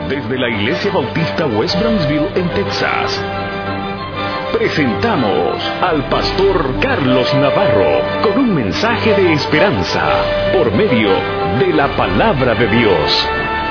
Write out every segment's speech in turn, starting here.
Desde la Iglesia Bautista West Brownsville en Texas, presentamos al pastor Carlos Navarro con un mensaje de esperanza por medio de la palabra de Dios.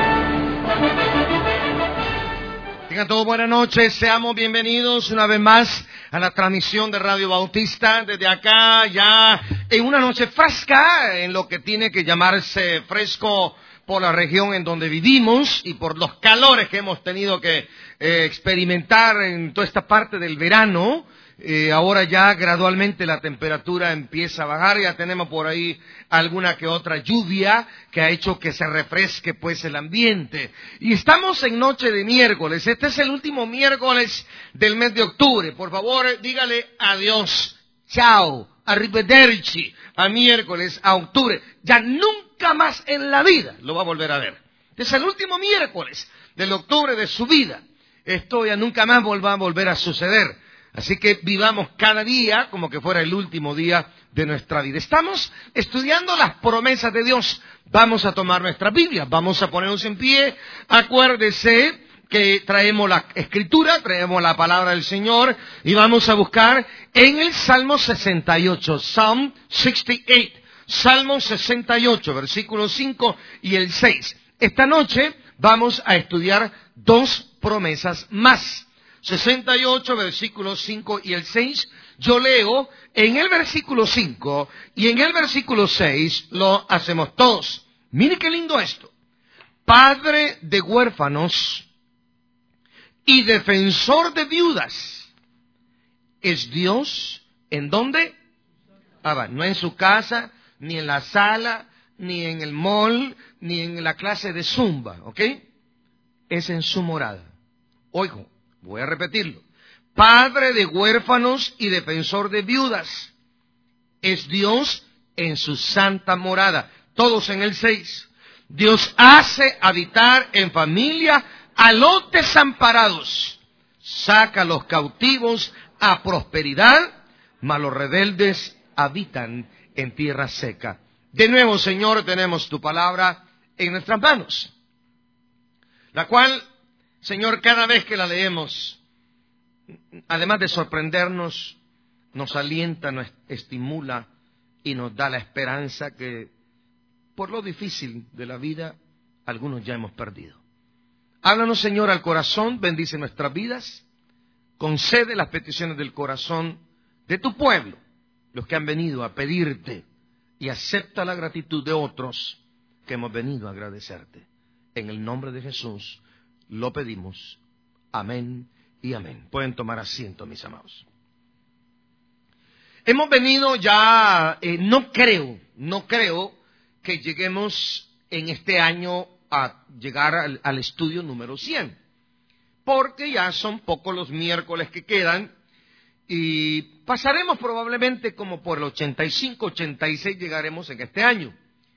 Tengan todos buenas noches, seamos bienvenidos una vez más a la transmisión de Radio Bautista desde acá, ya en una noche fresca, en lo que tiene que llamarse fresco por la región en donde vivimos y por los calores que hemos tenido que experimentar en toda esta parte del verano. Ahora ya gradualmente la temperatura empieza a bajar, ya tenemos por ahí alguna que otra lluvia que ha hecho que se refresque pues el ambiente. Y estamos en noche de miércoles, este es el último miércoles del mes de octubre. Por favor, dígale adiós, chao, arrivederci, a miércoles, a octubre. Ya nunca más en la vida lo va a volver a ver. Es el último miércoles del octubre de su vida. Esto ya nunca más va a volver a suceder. Así que vivamos cada día como que fuera el último día de nuestra vida. Estamos estudiando las promesas de Dios. Vamos a tomar nuestra Biblia, vamos a ponernos en pie. Acuérdese que traemos la Escritura, traemos la palabra del Señor y vamos a buscar en el Salmo 68, Psalm 68, Salmo 68, versículos 5 y el 6. Esta noche vamos a estudiar dos promesas más. 68, versículos 5 y el 6, yo leo en el versículo 5 y en el versículo 6 lo hacemos todos. Mire qué lindo esto. Padre de huérfanos y defensor de viudas. ¿Es Dios en dónde? No en su casa, ni en la sala, ni en el mall, ni en la clase de zumba, ¿ok? Es en su morada. Oigo. Voy a repetirlo. Padre de huérfanos y defensor de viudas. Es Dios en su santa morada. Todos en el 6. Dios hace habitar en familia a los desamparados. Saca a los cautivos a prosperidad, mas los rebeldes habitan en tierra seca. De nuevo, Señor, tenemos tu palabra en nuestras manos, la cual, Señor, cada vez que la leemos, además de sorprendernos, nos alienta, nos estimula y nos da la esperanza que por lo difícil de la vida, algunos ya hemos perdido. Háblanos, Señor, al corazón, bendice nuestras vidas, concede las peticiones del corazón de tu pueblo, los que han venido a pedirte, y acepta la gratitud de otros que hemos venido a agradecerte. En el nombre de Jesús lo pedimos. Amén y amén. Pueden tomar asiento, mis amados. Hemos venido ya, no creo que lleguemos en este año a llegar al estudio número 100. Porque ya son pocos los miércoles que quedan y pasaremos probablemente como por el 85, 86 llegaremos en este año.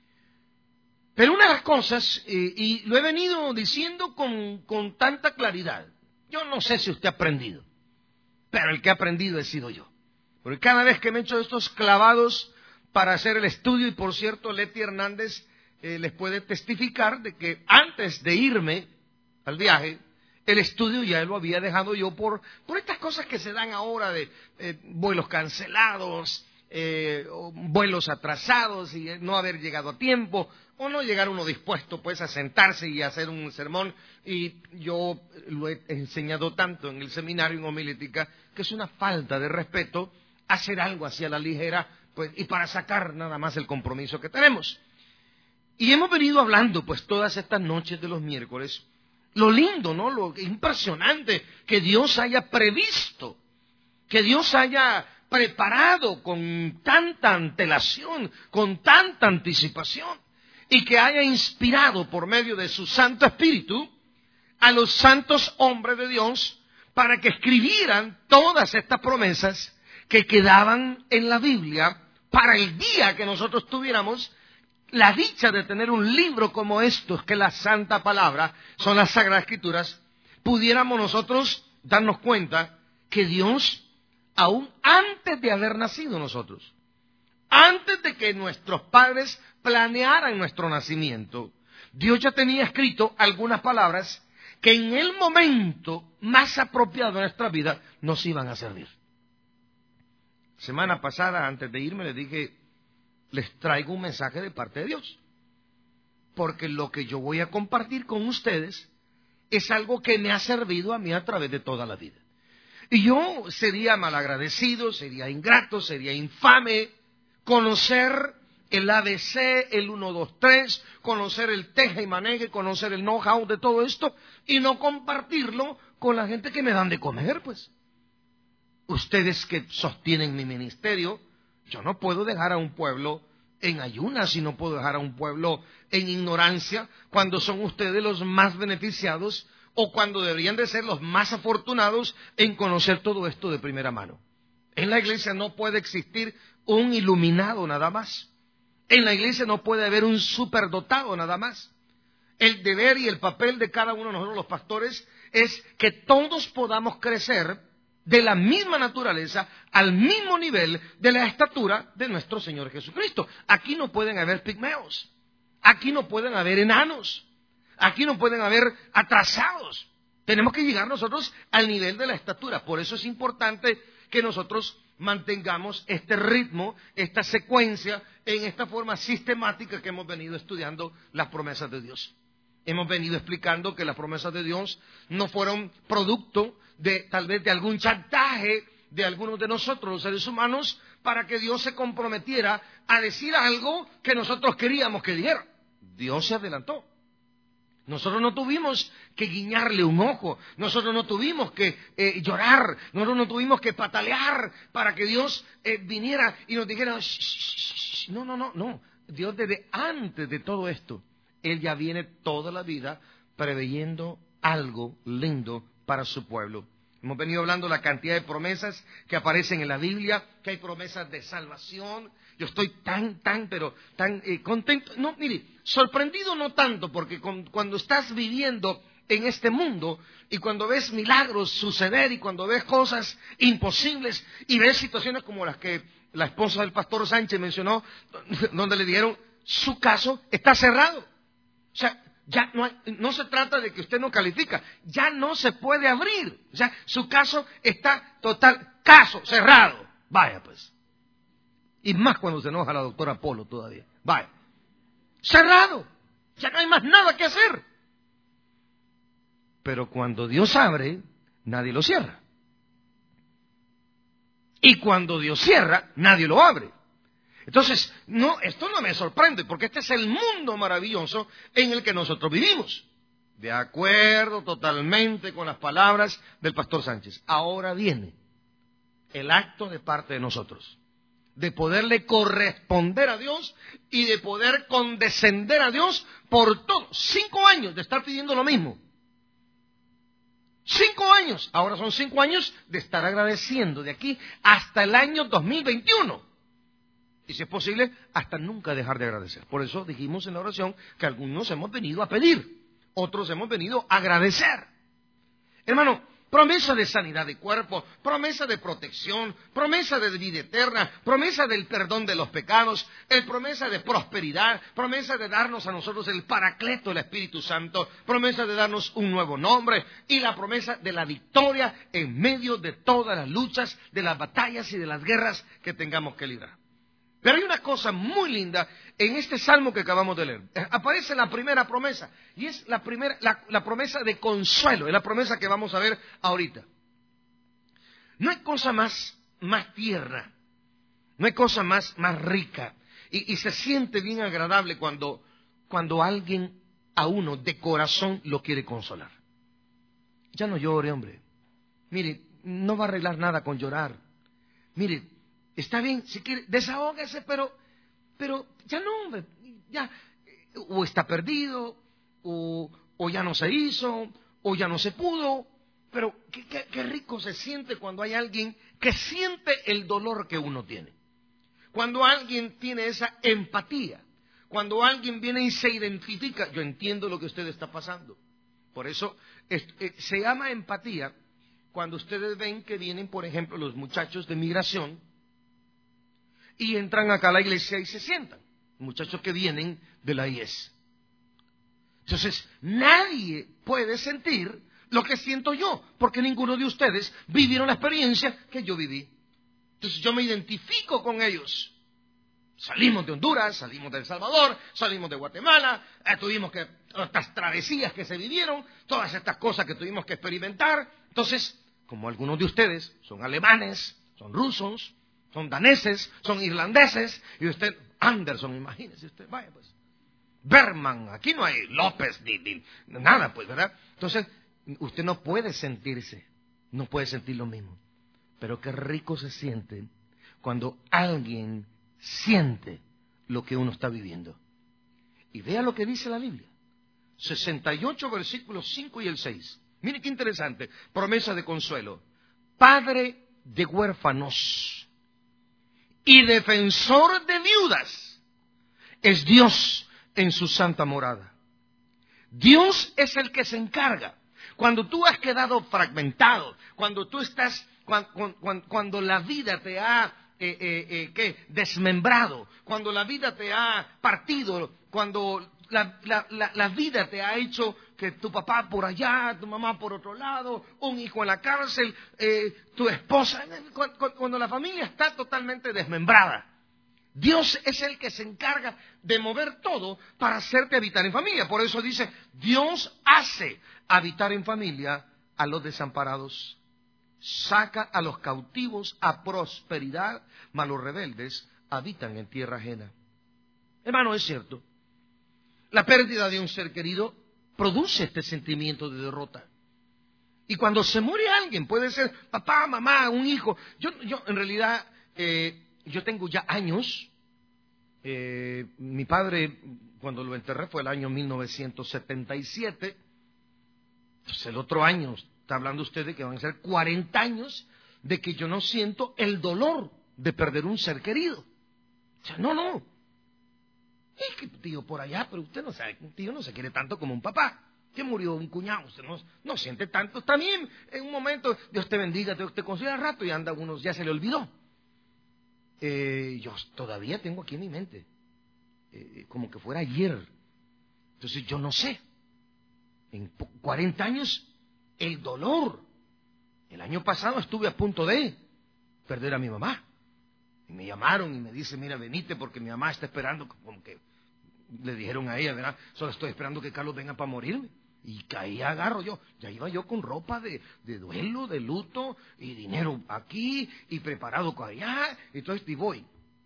Pero una de las cosas, y lo he venido diciendo con tanta claridad, yo no sé si usted ha aprendido, pero el que ha aprendido he sido yo. Porque cada vez que me echo estos clavados para hacer el estudio, y por cierto, Leti Hernández les puede testificar de que antes de irme al viaje, el estudio ya lo había dejado yo por estas cosas que se dan ahora de vuelos cancelados, vuelos atrasados y no haber llegado a tiempo, o no llegar uno dispuesto pues a sentarse y a hacer un sermón. Y yo lo he enseñado tanto en el seminario en homilética que es una falta de respeto hacer algo así a la ligera, pues, y para sacar nada más el compromiso que tenemos. Y hemos venido hablando pues todas estas noches de los miércoles, lo lindo, ¿no? Lo impresionante que Dios haya previsto, que Dios haya preparado con tanta antelación, con tanta anticipación, y que haya inspirado por medio de su Santo Espíritu a los santos hombres de Dios para que escribieran todas estas promesas que quedaban en la Biblia para el día que nosotros tuviéramos la dicha de tener un libro como estos, que la Santa Palabra, son las Sagradas Escrituras, pudiéramos nosotros darnos cuenta que Dios, aún antes de haber nacido nosotros, antes de que nuestros padres planearan nuestro nacimiento, Dios ya tenía escrito algunas palabras que en el momento más apropiado de nuestra vida nos iban a servir. Semana pasada, antes de irme, les dije, les traigo un mensaje de parte de Dios. Porque lo que yo voy a compartir con ustedes es algo que me ha servido a mí a través de toda la vida. Y yo sería malagradecido, sería ingrato, sería infame conocer el ABC, el 1, 2, 3, conocer el teje y maneje, conocer el know-how de todo esto y no compartirlo con la gente que me dan de comer, pues. Ustedes que sostienen mi ministerio, yo no puedo dejar a un pueblo en ayunas y no puedo dejar a un pueblo en ignorancia cuando son ustedes los más beneficiados o cuando deberían de ser los más afortunados en conocer todo esto de primera mano. En la iglesia no puede existir un iluminado nada más. En la iglesia no puede haber un superdotado nada más. El deber y el papel de cada uno de nosotros los pastores es que todos podamos crecer de la misma naturaleza, al mismo nivel de la estatura de nuestro Señor Jesucristo. Aquí no pueden haber pigmeos, aquí no pueden haber enanos, aquí no pueden haber atrasados. Tenemos que llegar nosotros al nivel de la estatura. Por eso es importante que nosotros mantengamos este ritmo, esta secuencia, en esta forma sistemática que hemos venido estudiando las promesas de Dios. Hemos venido explicando que las promesas de Dios no fueron producto de tal vez de algún chantaje de algunos de nosotros, los seres humanos, para que Dios se comprometiera a decir algo que nosotros queríamos que dijera. Dios se adelantó. Nosotros no tuvimos que guiñarle un ojo, nosotros no tuvimos que llorar, nosotros no tuvimos que patalear para que Dios viniera y nos dijera, shh, shh, shh. No. Dios desde antes de todo esto, Él ya viene toda la vida preveyendo algo lindo para su pueblo. Hemos venido hablando de la cantidad de promesas que aparecen en la Biblia, que hay promesas de salvación. Yo estoy tan contento. No, mire, sorprendido no tanto, porque cuando estás viviendo en este mundo y cuando ves milagros suceder y cuando ves cosas imposibles y ves situaciones como las que la esposa del pastor Sánchez mencionó, donde le dijeron, su caso está cerrado. O sea, ya no se trata de que usted no califica, ya no se puede abrir. O sea, su caso está caso cerrado. Vaya pues. Y más cuando se enoja la doctora Polo todavía. Vaya. Cerrado. Ya no hay más nada que hacer. Pero cuando Dios abre, nadie lo cierra. Y cuando Dios cierra, nadie lo abre. Entonces, esto no me sorprende, porque este es el mundo maravilloso en el que nosotros vivimos. De acuerdo totalmente con las palabras del pastor Sánchez. Ahora viene el acto de parte de nosotros, de poderle corresponder a Dios y de poder condescender a Dios por todos 5 años de estar pidiendo lo mismo. 5 años, ahora son 5 años de estar agradeciendo de aquí hasta el año 2021. Y si es posible, hasta nunca dejar de agradecer. Por eso dijimos en la oración que algunos hemos venido a pedir, otros hemos venido a agradecer. Hermano, promesa de sanidad de cuerpo, promesa de protección, promesa de vida eterna, promesa del perdón de los pecados, promesa de prosperidad, promesa de darnos a nosotros el Paracleto, el Espíritu Santo, promesa de darnos un nuevo nombre y la promesa de la victoria en medio de todas las luchas, de las batallas y de las guerras que tengamos que librar. Pero hay una cosa muy linda en este salmo que acabamos de leer. Aparece la primera promesa, y es la promesa de consuelo, es la promesa que vamos a ver ahorita. No hay cosa más tierna, no hay cosa más rica, y se siente bien agradable cuando alguien a uno de corazón lo quiere consolar. Ya no llore, hombre. Mire, no va a arreglar nada con llorar. Mire, está bien, si quiere, desahógese, pero ya no, hombre, ya, o está perdido, o ya no se hizo, o ya no se pudo, pero qué rico se siente cuando hay alguien que siente el dolor que uno tiene. Cuando alguien tiene esa empatía, cuando alguien viene y se identifica, yo entiendo lo que usted está pasando. Por eso se llama empatía cuando ustedes ven que vienen, por ejemplo, los muchachos de migración, y entran acá a la iglesia y se sientan. Muchachos que vienen de la IES. Entonces, nadie puede sentir lo que siento yo, porque ninguno de ustedes vivieron la experiencia que yo viví. Entonces, yo me identifico con ellos. Salimos de Honduras, salimos de El Salvador, salimos de Guatemala, tuvimos que estas travesías que se vivieron, todas estas cosas que tuvimos que experimentar. Entonces, como algunos de ustedes son alemanes, son rusos, son daneses, son irlandeses, y usted, Anderson, imagínese usted, vaya pues, Berman, aquí no hay López, ni nada pues, ¿verdad? Entonces, usted no puede sentirse, no puede sentir lo mismo. Pero qué rico se siente cuando alguien siente lo que uno está viviendo. Y vea lo que dice la Biblia. 68 versículos 5 y el 6. Mire qué interesante. Promesa de consuelo. Padre de huérfanos y defensor de viudas es Dios en su santa morada. Dios es el que se encarga. Cuando tú has quedado fragmentado, cuando tú estás, cuando la vida te ha desmembrado, cuando la vida te ha partido, cuando la vida te ha hecho que tu papá por allá, tu mamá por otro lado, un hijo en la cárcel, tu esposa, cuando la familia está totalmente desmembrada. Dios es el que se encarga de mover todo para hacerte habitar en familia. Por eso dice, Dios hace habitar en familia a los desamparados. Saca a los cautivos a prosperidad, mas los rebeldes habitan en tierra ajena. Hermano, es cierto. La pérdida de un ser querido produce este sentimiento de derrota. Y cuando se muere alguien, puede ser papá, mamá, un hijo. Yo en realidad, yo tengo ya años. Mi padre, cuando lo enterré, fue el año 1977. Entonces, el otro año, está hablando usted de que van a ser 40 años de que yo no siento el dolor de perder un ser querido. O sea, no. Es que tío por allá, pero usted no sabe, un tío no se quiere tanto como un papá. Que murió un cuñado, usted no siente tanto. Está bien, en un momento, Dios te bendiga, Dios te consiga al rato y anda unos, ya se le olvidó. Yo todavía tengo aquí en mi mente, como que fuera ayer. Entonces yo no sé, en 40 años, el dolor. El año pasado estuve a punto de perder a mi mamá. Y me llamaron y me dice, mira, venite porque mi mamá está esperando, como que le dijeron a ella, ¿verdad? Solo estoy esperando que Carlos venga para morirme. Y caí, agarro yo. Ya iba yo con ropa de duelo, de luto, y dinero aquí, y preparado para allá. Entonces, y voy.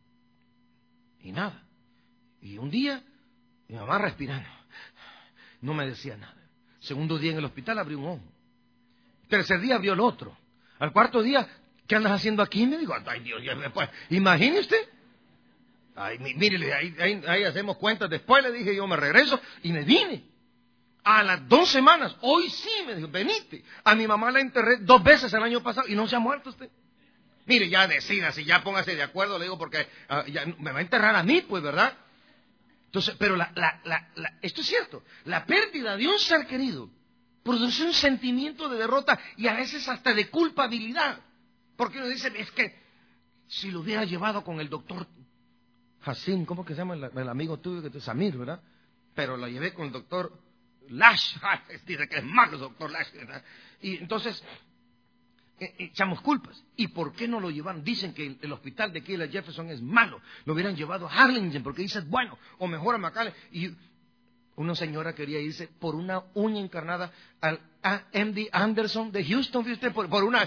Y nada. Y un día, mi mamá respirando. No me decía nada. Segundo día en el hospital abrió un ojo. Tercer día abrió el otro. Al cuarto día, ¿qué andas haciendo aquí? Me dijo, ay Dios, ya después. Imagine usted. Ay, mire, ahí hacemos cuentas. Después le dije, yo me regreso y me vine. A las 2 semanas, hoy sí, me dijo, venite. A mi mamá la enterré 2 veces el año pasado y no se ha muerto usted. Mire, ya decídase, ya póngase de acuerdo, le digo, porque ya me va a enterrar a mí, pues, ¿verdad? Entonces, pero esto es cierto, la pérdida de un ser querido produce un sentimiento de derrota y a veces hasta de culpabilidad. Porque uno dice, es que si lo hubiera llevado con el doctor Hassim, ¿cómo que se llama el amigo tuyo que es Samir, verdad? Pero lo llevé con el doctor Lash, dice que es malo el doctor Lash, ¿verdad? Y entonces echamos culpas. ¿Y por qué no lo llevan? Dicen que el hospital de Keila Jefferson es malo. Lo hubieran llevado a Harlingen porque dice es bueno, o mejor a McAllen. Y una señora quería irse por una uña encarnada al MD Anderson de Houston, ¿viste? Por una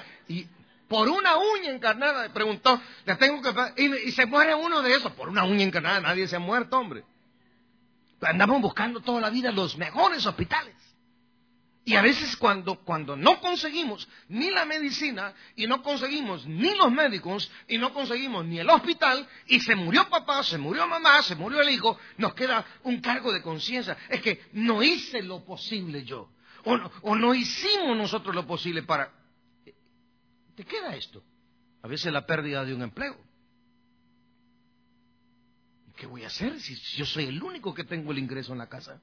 uña encarnada, preguntó, la tengo que... Y se muere uno de esos, por una uña encarnada, nadie se ha muerto, hombre. Andamos buscando toda la vida los mejores hospitales. Y a veces cuando no conseguimos ni la medicina, y no conseguimos ni los médicos, y no conseguimos ni el hospital, y se murió papá, se murió mamá, se murió el hijo, nos queda un cargo de conciencia. Es que no hice lo posible yo, o no hicimos nosotros lo posible para... ¿Te queda esto? A veces la pérdida de un empleo. ¿Qué voy a hacer si yo soy el único que tengo el ingreso en la casa?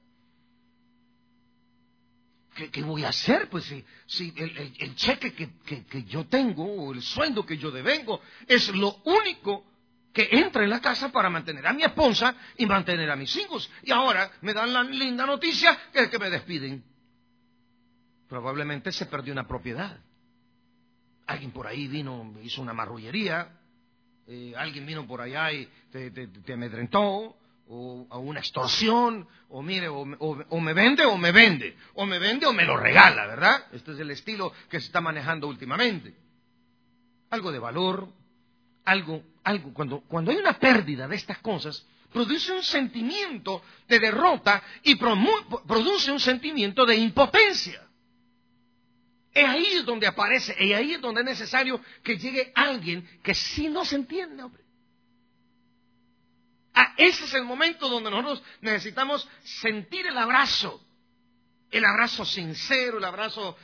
¿Qué voy a hacer? Pues si el cheque que yo tengo, o el sueldo que yo devengo, es lo único que entre en la casa para mantener a mi esposa y mantener a mis hijos. Y ahora me dan la linda noticia que me despiden. Probablemente se perdió una propiedad. Alguien por ahí vino, hizo una marrullería. Alguien vino por allá y te amedrentó. O una extorsión. O mire, o me vende o me vende. O me vende o me lo regala, ¿verdad? Este es el estilo que se está manejando últimamente. Algo de valor. Algo, cuando hay una pérdida de estas cosas, produce un sentimiento de derrota y produce un sentimiento de impotencia. Es ahí donde aparece, y ahí es donde es necesario que llegue alguien que sí nos entiende, hombre. Ese es el momento donde nosotros necesitamos sentir el abrazo sincero, el abrazo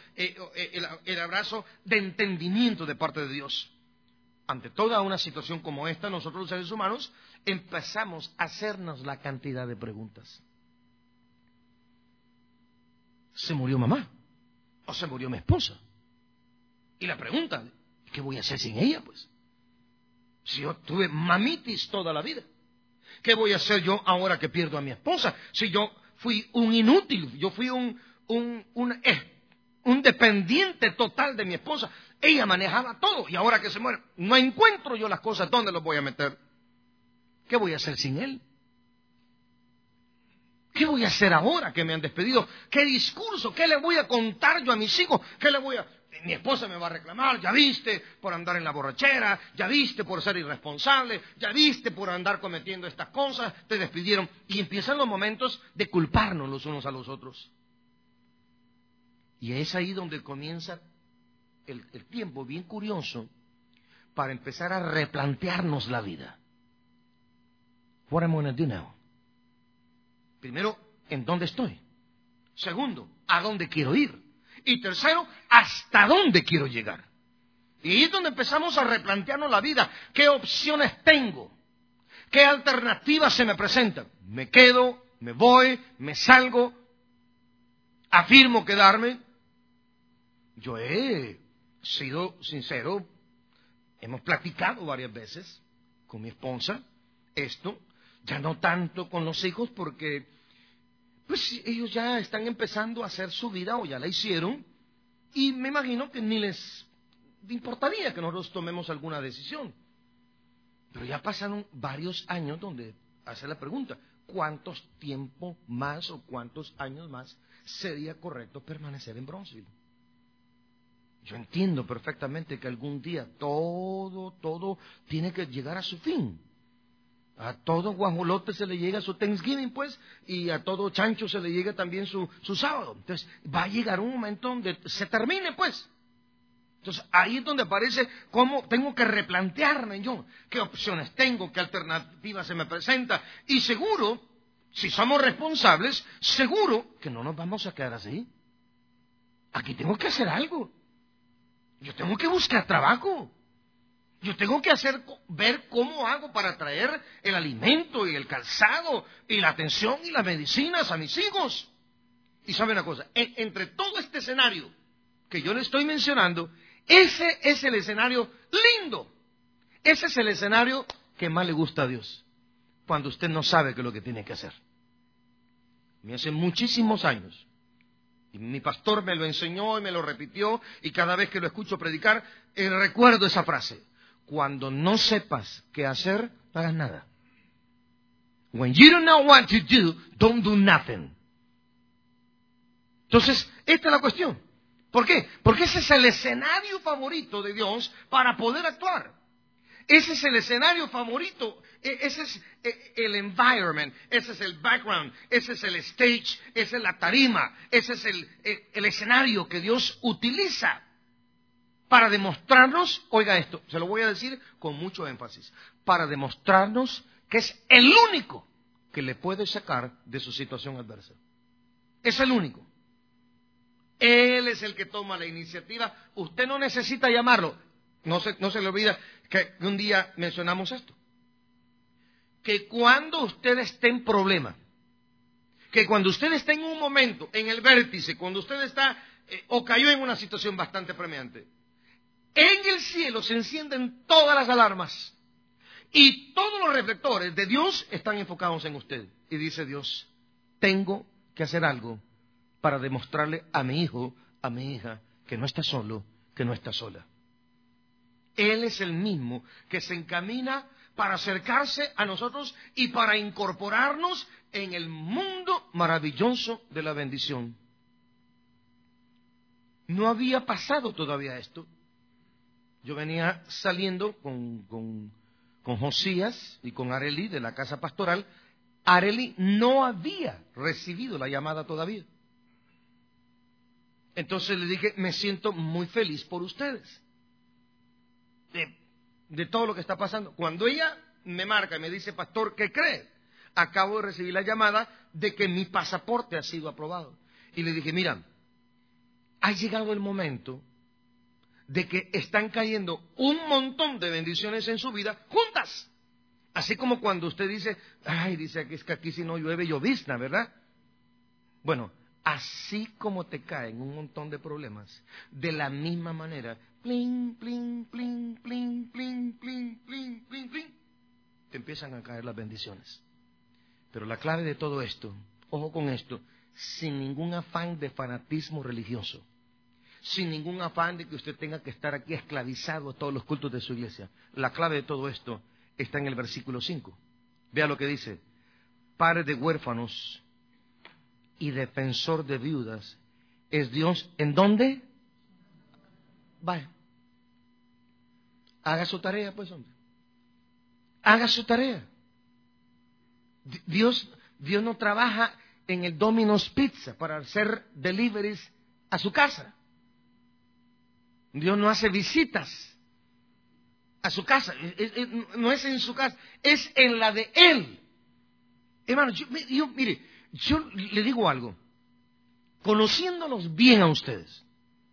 de entendimiento de parte de Dios. Ante toda una situación como esta, nosotros los seres humanos empezamos a hacernos la cantidad de preguntas. ¿Se murió mamá? ¿O se murió mi esposa? Y la pregunta, ¿qué voy a hacer sin ella, pues? Si yo tuve mamitis toda la vida, ¿qué voy a hacer yo ahora que pierdo a mi esposa? Si yo fui un inútil, yo fui un dependiente total de mi esposa. Ella manejaba todo y ahora que se muere, no encuentro yo las cosas, ¿dónde los voy a meter? ¿Qué voy a hacer sin él? ¿Qué voy a hacer ahora que me han despedido? ¿Qué discurso? ¿Qué le voy a contar yo a mis hijos? Mi esposa me va a reclamar, ya viste, por andar en la borrachera, ya viste por ser irresponsable, ya viste por andar cometiendo estas cosas, te despidieron. Y empiezan los momentos de culparnos los unos a los otros. Y es ahí donde comienza el tiempo bien curioso para empezar a replantearnos la vida. What am I going to do now? Primero, ¿en dónde estoy? Segundo, ¿a dónde quiero ir? Y tercero, ¿hasta dónde quiero llegar? Y ahí es donde empezamos a replantearnos la vida. ¿Qué opciones tengo? ¿Qué alternativas se me presentan? ¿Me quedo? ¿Me voy? ¿Me salgo? ¿Afirmo quedarme? Yo he sido sincero, hemos platicado varias veces con mi esposa esto, ya no tanto con los hijos porque pues ellos ya están empezando a hacer su vida o ya la hicieron y me imagino que ni les importaría que nosotros tomemos alguna decisión. Pero ya pasaron varios años donde hace la pregunta, ¿cuántos tiempo más o cuántos años más sería correcto permanecer en Bronzeville? Yo entiendo perfectamente que algún día todo tiene que llegar a su fin. A todo guajolote se le llega su Thanksgiving, pues, y a todo chancho se le llega también su sábado. Entonces, va a llegar un momento donde se termine, pues. Entonces, ahí es donde aparece cómo tengo que replantearme yo, qué opciones tengo, qué alternativas se me presenta. Y seguro, si somos responsables, seguro que no nos vamos a quedar así. Aquí tengo que hacer algo. Yo tengo que buscar trabajo. Yo tengo que ver cómo hago para traer el alimento y el calzado y la atención y las medicinas a mis hijos. Y sabe una cosa, entre todo este escenario que yo le estoy mencionando, ese es el escenario lindo. Ese es el escenario que más le gusta a Dios. Cuando usted no sabe qué es lo que tiene que hacer. Me hace muchísimos años. Y mi pastor me lo enseñó y me lo repitió, y cada vez que lo escucho predicar, recuerdo esa frase. Cuando no sepas qué hacer, no hagas nada. When you don't know what to do, don't do nothing. Entonces, esta es la cuestión. ¿Por qué? Porque ese es el escenario favorito de Dios para poder actuar. Ese es el escenario favorito, ese es el environment, ese es el background, ese es el stage, esa es la tarima, ese es el escenario que Dios utiliza para demostrarnos, oiga esto, se lo voy a decir con mucho énfasis, para demostrarnos que es el único que le puede sacar de su situación adversa. Es el único. Él es el que toma la iniciativa, usted no necesita llamarlo. No se le olvida que un día mencionamos esto. Que cuando usted esté en problema, que cuando usted esté en un momento, en el vértice, cuando usted está o cayó en una situación bastante premiante, en el cielo se encienden todas las alarmas. Y todos los reflectores de Dios están enfocados en usted. Y dice Dios, tengo que hacer algo para demostrarle a mi hijo, a mi hija, que no está solo, que no está sola. Él es el mismo que se encamina para acercarse a nosotros y para incorporarnos en el mundo maravilloso de la bendición. No había pasado todavía esto. Yo venía saliendo con Josías y con Arely de la casa pastoral. Arely no había recibido la llamada todavía. Entonces le dije, me siento muy feliz por ustedes. De todo lo que está pasando. Cuando ella me marca y me dice, pastor, ¿qué cree? Acabo de recibir la llamada de que mi pasaporte ha sido aprobado. Y le dije, mira, ha llegado el momento de que están cayendo un montón de bendiciones en su vida juntas. Así como cuando usted dice, ay, dice que es que aquí si no llueve, llovizna, ¿verdad? Bueno, así como te caen un montón de problemas, de la misma manera, plin, plin, plin, plin, plin, plin, plin, plin, plin, te empiezan a caer las bendiciones. Pero la clave de todo esto, ojo con esto, sin ningún afán de fanatismo religioso, sin ningún afán de que usted tenga que estar aquí esclavizado a todos los cultos de su iglesia. La clave de todo esto está en el versículo 5. Vea lo que dice: Padre de huérfanos y defensor de viudas es Dios. ¿En dónde? Vaya. Haga su tarea, pues, hombre. Haga su tarea. Dios no trabaja en el Domino's Pizza para hacer deliveries a su casa. Dios no hace visitas a su casa. No es en su casa, es en la de Él. Hermano, mire, yo le digo algo. Conociéndolos bien a ustedes.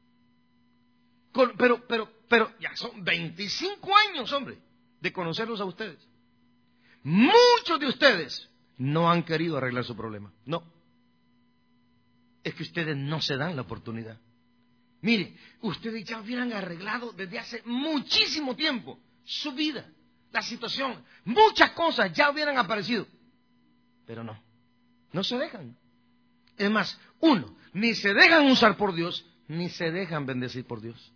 Pero ya son 25 años, hombre, de conocerlos a ustedes. Muchos de ustedes no han querido arreglar su problema. No. Es que ustedes no se dan la oportunidad. Mire, ustedes ya hubieran arreglado desde hace muchísimo tiempo su vida, la situación, muchas cosas ya hubieran aparecido. Pero no se dejan. Es más, ni se dejan usar por Dios, ni se dejan bendecir por Dios.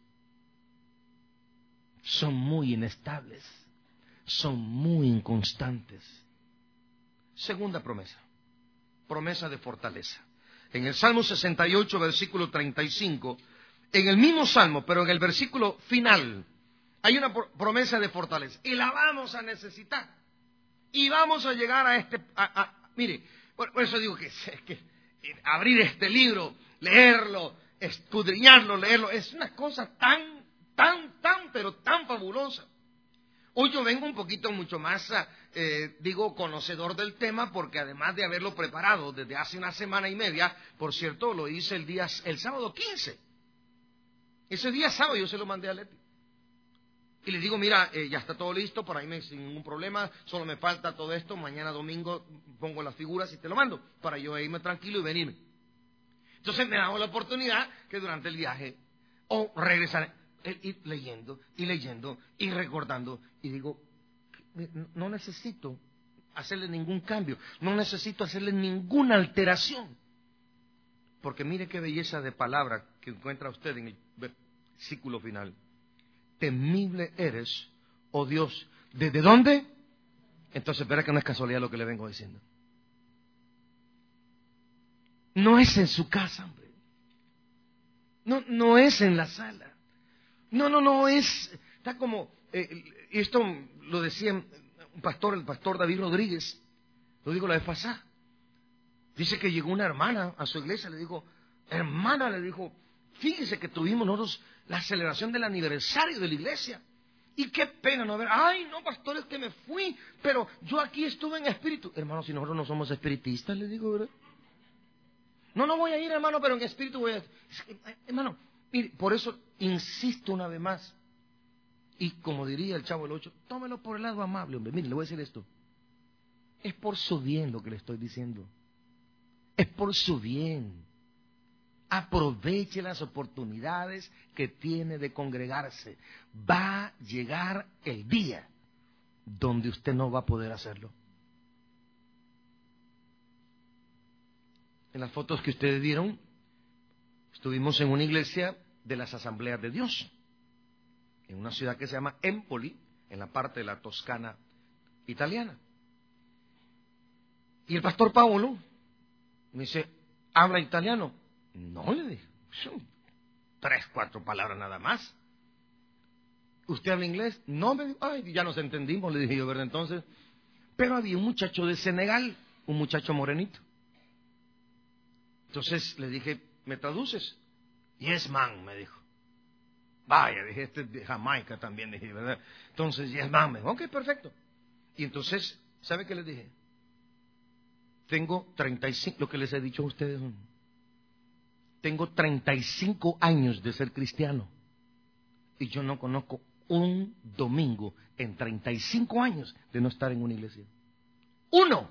Son muy inestables, son muy inconstantes. Segunda promesa de fortaleza. En el Salmo 68, versículo 35, en el mismo Salmo, pero en el versículo final, hay una promesa de fortaleza. Y la vamos a necesitar. Y vamos a llegar a mire, por eso digo que abrir este libro, leerlo, escudriñarlo, leerlo, es una cosa pero tan fabulosa. Hoy yo vengo un poquito mucho más, conocedor del tema, porque además de haberlo preparado desde hace una semana y media, por cierto, lo hice el sábado 15. Ese día sábado yo se lo mandé a Leti. Y le digo, mira, ya está todo listo, por ahí sin ningún problema, solo me falta todo esto, mañana domingo pongo las figuras y te lo mando, para yo irme tranquilo y venirme. Entonces me hago la oportunidad que durante el viaje, o regresar, ir leyendo y recordando, y digo, no necesito hacerle ningún cambio, no necesito hacerle ninguna alteración, porque mire qué belleza de palabra que encuentra usted en el versículo final. Temible eres, oh Dios. ¿Desde dónde? Entonces, verá que no es casualidad lo que le vengo diciendo. No es en su casa, hombre. No es en la sala. No es. Está como. Esto lo decía el pastor David Rodríguez. Lo digo la vez pasada. Dice que llegó una hermana a su iglesia, le dijo, fíjese que tuvimos nosotros la celebración del aniversario de la iglesia. Y qué pena no ver. Ay, no, pastor, es que me fui, pero yo aquí estuve en espíritu. Hermano, si nosotros no somos espiritistas, le digo, ¿verdad? No voy a ir, hermano, pero en espíritu voy a... Hermano, mire, por eso insisto una vez más. Y como diría el Chavo del 8, tómelo por el lado amable, hombre. Mire, le voy a decir esto. Es por su bien lo que le estoy diciendo. Es por su bien. Aproveche las oportunidades que tiene de congregarse. Va a llegar el día donde usted no va a poder hacerlo. En las fotos que ustedes vieron, estuvimos en una iglesia de las Asambleas de Dios, en una ciudad que se llama Empoli, en la parte de la Toscana italiana. Y el pastor Paolo me dice, ¿habla italiano? No, le dije, son 3, 4 palabras nada más. ¿Usted habla inglés? No, me dijo, ay, ya nos entendimos, le dije yo, ¿verdad? Entonces, pero había un muchacho de Senegal, un muchacho morenito. Entonces le dije, ¿me traduces? Yes, man, me dijo. Vaya, dije, este es de Jamaica también, dije, ¿verdad? Entonces, yes, man, me dijo, ok, perfecto. Y entonces, ¿sabe qué les dije? Tengo 35, lo que les he dicho a ustedes, tengo 35 años de ser cristiano. Y yo no conozco un domingo en 35 años de no estar en una iglesia. Uno.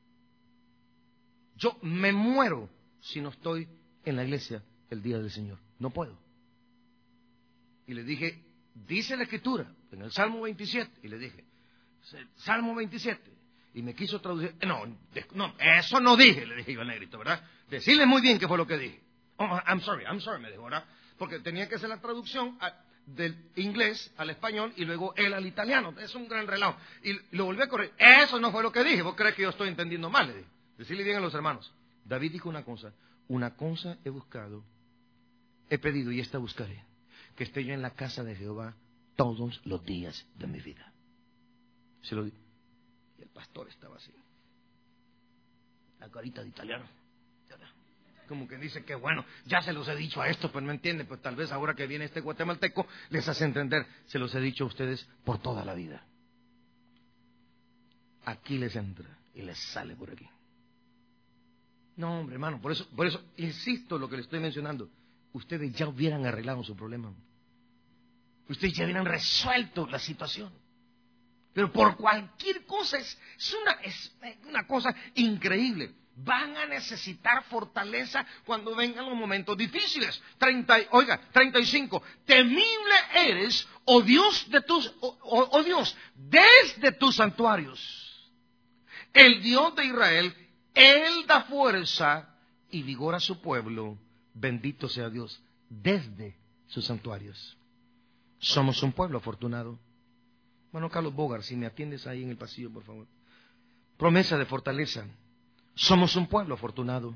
Yo me muero si no estoy en la iglesia el día del Señor. No puedo. Y le dije, dice la Escritura, en el Salmo 27, y le dije, Salmo 27, y me quiso traducir, no, eso no dije, le dije yo a negrito, ¿verdad? Decirle muy bien qué fue lo que dije. Oh, I'm sorry, me dijo, ¿verdad? Porque tenía que hacer la traducción del inglés al español y luego él al italiano. Es un gran relajo. Y lo volví a correr. Eso no fue lo que dije. ¿Vos crees que yo estoy entendiendo mal? Le dije. Decirle bien a los hermanos. David dijo una cosa he buscado, he pedido y esta buscaré, que esté yo en la casa de Jehová todos los días de mi vida. Se lo dije. Y el pastor estaba así, la carita de italiano, como que dice que bueno, ya se los he dicho a esto, pero no entiende, pues tal vez ahora que viene este guatemalteco les hace entender. Se los he dicho a ustedes por toda la vida. Aquí les entra y les sale por aquí. No, hombre, hermano, por eso insisto en lo que le estoy mencionando. Ustedes ya hubieran arreglado su problema. Ustedes ya hubieran resuelto la situación. Pero por cualquier cosa es una cosa increíble. Van a necesitar fortaleza cuando vengan los momentos difíciles. 35. Temible eres, oh Dios, Dios, desde tus santuarios. El Dios de Israel, Él da fuerza y vigor a su pueblo. Bendito sea Dios, desde sus santuarios. Somos un pueblo afortunado. Bueno, Carlos Bogart, si me atiendes ahí en el pasillo, por favor. Promesa de fortaleza. Somos un pueblo afortunado.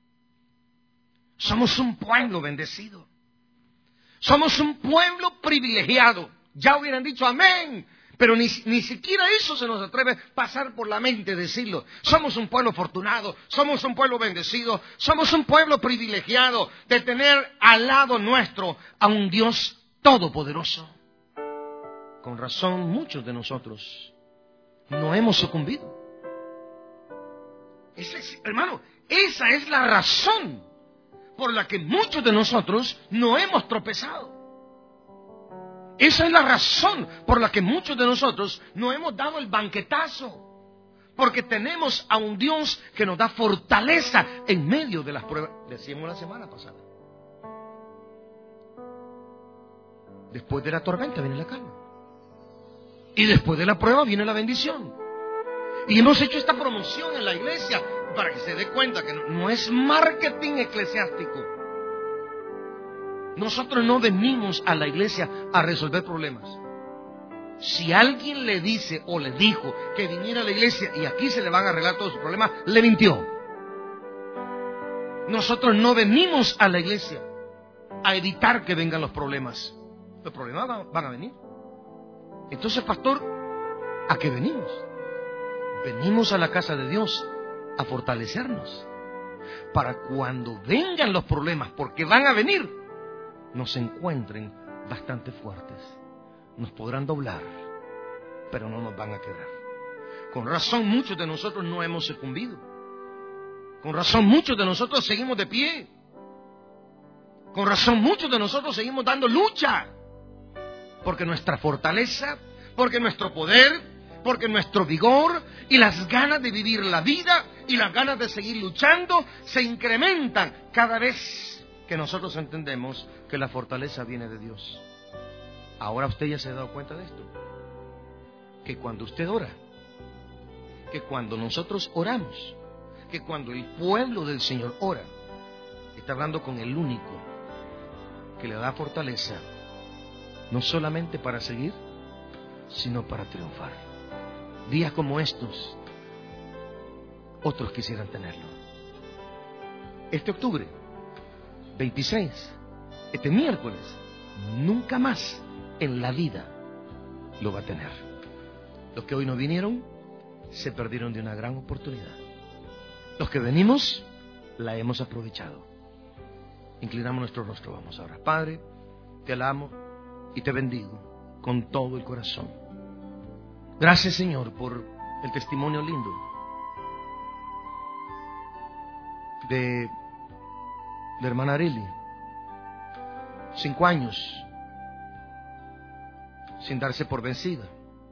Somos un pueblo bendecido. Somos un pueblo privilegiado. Ya hubieran dicho amén, pero ni siquiera eso se nos atreve a pasar por la mente decirlo. Somos un pueblo afortunado, somos un pueblo bendecido, somos un pueblo privilegiado de tener al lado nuestro a un Dios todopoderoso. Con razón, muchos de nosotros no hemos sucumbido. Hermano, esa es la razón por la que muchos de nosotros no hemos tropezado. Esa es la razón por la que muchos de nosotros no hemos dado el banquetazo. Porque tenemos a un Dios que nos da fortaleza en medio de las pruebas. Decíamos la semana pasada. Después de la tormenta viene la calma. Y después de la prueba viene la bendición. Y hemos hecho esta promoción en la iglesia para que se dé cuenta que no es marketing eclesiástico. Nosotros no venimos a la iglesia a resolver problemas. Si alguien le dice o le dijo que viniera a la iglesia y aquí se le van a arreglar todos sus problemas, le mintió. Nosotros no venimos a la iglesia a evitar que vengan los problemas. Los problemas van a venir. Entonces, pastor, ¿a qué venimos? Venimos a la casa de Dios a fortalecernos para cuando vengan los problemas, porque van a venir, nos encuentren bastante fuertes. Nos podrán doblar, pero no nos van a quedar. Con razón muchos de nosotros no hemos sucumbido. Con razón muchos de nosotros seguimos de pie. Con razón muchos de nosotros seguimos dando lucha. Porque nuestra fortaleza, porque nuestro poder, porque nuestro vigor y las ganas de vivir la vida y las ganas de seguir luchando se incrementan cada vez que nosotros entendemos que la fortaleza viene de Dios. Ahora usted ya se ha dado cuenta de esto. que cuando usted ora, que cuando nosotros oramos, que cuando el pueblo del Señor ora, está hablando con el único que le da fortaleza, no solamente para seguir, sino para triunfar. Días como estos, otros quisieran tenerlo. Este octubre 26, este miércoles, nunca más en la vida lo va a tener. Los que hoy no vinieron se perdieron de una gran oportunidad. Los que venimos la hemos aprovechado. Inclinamos nuestro rostro, vamos ahora. Padre, te alabo y te bendigo con todo el corazón. Gracias, Señor, por el testimonio lindo de la hermana Arely. 5 años sin darse por vencida.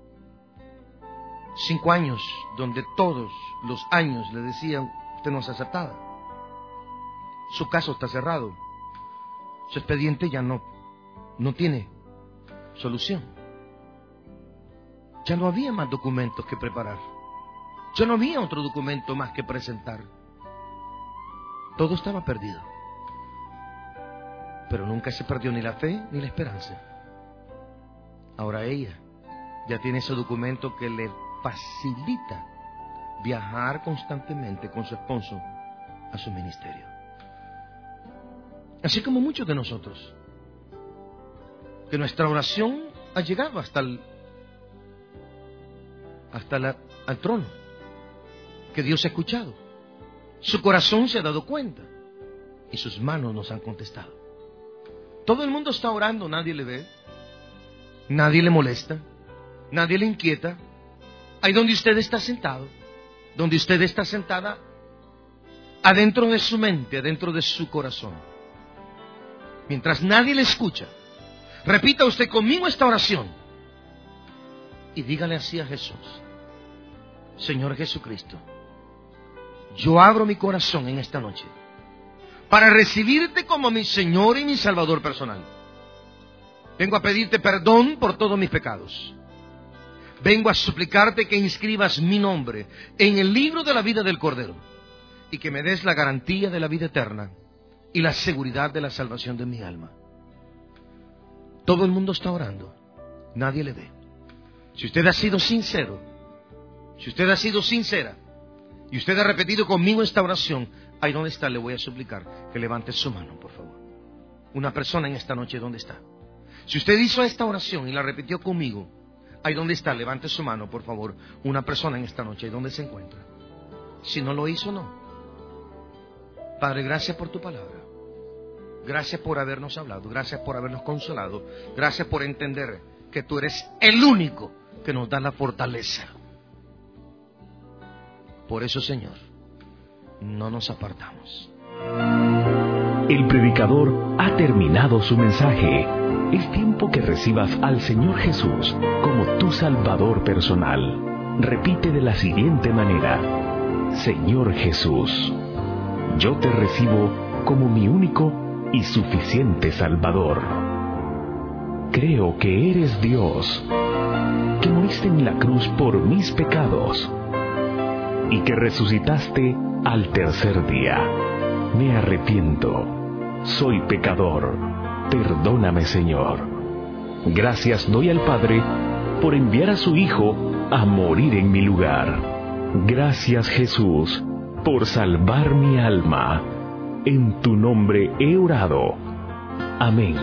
5 años donde todos los años le decían: usted no es aceptada, su caso está cerrado, su expediente ya no tiene solución. Ya no había más documentos que preparar, ya no había otro documento más que presentar. Todo estaba perdido. Pero nunca se perdió ni la fe ni la esperanza. Ahora ella ya tiene ese documento que le facilita viajar constantemente con su esposo a su ministerio. Así como muchos de nosotros, que nuestra oración ha llegado hasta al trono, que Dios ha escuchado, su corazón se ha dado cuenta y sus manos nos han contestado. Todo el mundo está orando, nadie le ve, nadie le molesta, nadie le inquieta. Ahí donde usted está sentado, donde usted está sentada, adentro de su mente, adentro de su corazón, mientras nadie le escucha, repita usted conmigo esta oración y dígale así a Jesús: Señor Jesucristo, yo abro mi corazón en esta noche para recibirte como mi Señor y mi Salvador personal. Vengo a pedirte perdón por todos mis pecados. Vengo a suplicarte que inscribas mi nombre en el libro de la vida del Cordero y que me des la garantía de la vida eterna y la seguridad de la salvación de mi alma. Todo el mundo está orando, nadie le ve. Si usted ha sido sincero, si usted ha sido sincera y usted ha repetido conmigo esta oración, ahí donde está le voy a suplicar que levante su mano, por favor. Una persona en esta noche, ¿dónde está? Si usted hizo esta oración y la repitió conmigo, ahí donde está, levante su mano, por favor. Una persona en esta noche, ¿dónde se encuentra? Si no lo hizo, no. Padre, gracias por tu palabra. Gracias por habernos hablado. Gracias por habernos consolado. Gracias por entender que tú eres el único que nos da la fortaleza. Por eso, Señor, no nos apartamos. El predicador ha terminado su mensaje. Es tiempo que recibas al Señor Jesús como tu Salvador personal. Repite de la siguiente manera: Señor Jesús, yo te recibo como mi único y suficiente Salvador. Creo que eres Dios, que moriste en la cruz por mis pecados y que resucitaste al tercer día. Me arrepiento, soy pecador, perdóname, Señor. Gracias doy al Padre por enviar a su Hijo a morir en mi lugar. Gracias, Jesús, por salvar mi alma. En tu nombre he orado. Amén.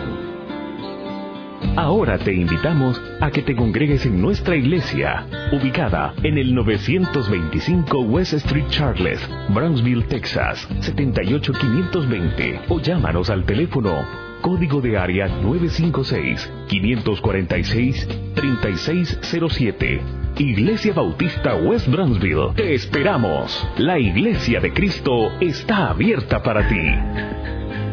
Ahora te invitamos a que te congregues en nuestra iglesia, ubicada en el 925 West Street Charles, Brownsville, Texas, 78520, o llámanos al teléfono código de área 956-546-3607. Iglesia Bautista West Brownsville, te esperamos. La Iglesia de Cristo está abierta para ti.